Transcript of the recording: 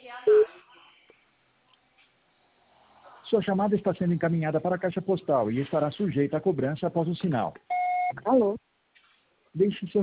Sua chamada está sendo encaminhada para a caixa postal e estará sujeita a cobrança após o sinal. Alô? Deixe seu